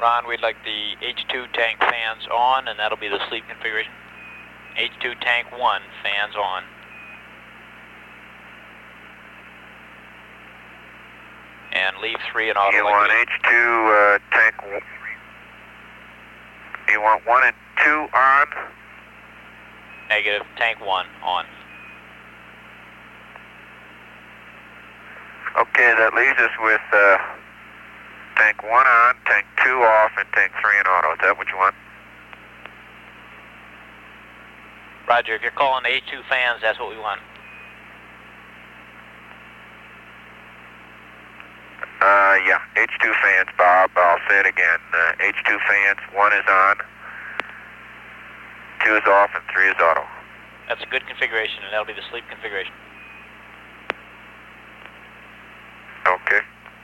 Ron, we'd like the H2 tank fans on, and that'll be the sleep configuration. H2 tank 1, fans on. And leave 3 in auto. You want H2 tank... You want 1 and 2 on? Negative, tank 1 on. Okay, that leaves us with tank 1 on, tank 2 off, and tank 3 in auto. Is that what you want? Roger, if you're calling the H2 fans, that's what we want. Yeah, H2 fans, Bob. I'll say it again. H2 fans, 1 is on, 2 is off, and 3 is auto. That's a good configuration, and that'll be the sleep configuration. Okay.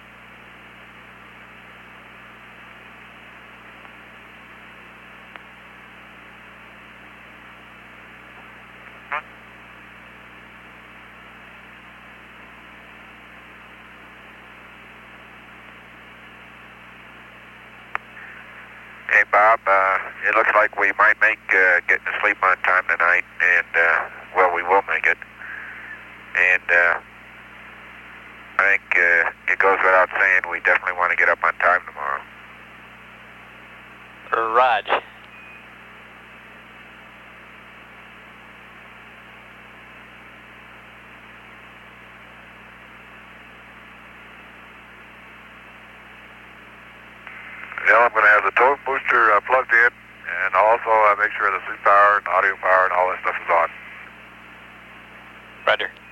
Hey, Bob, it looks like we might make getting to sleep on time tonight, and, well, we will make it. And, I think it goes without saying we definitely want to get up on time tomorrow. Raj. Well, I'm going to have the tow booster plugged in, and also make sure the sleep power and audio power and all that stuff is on. Roger.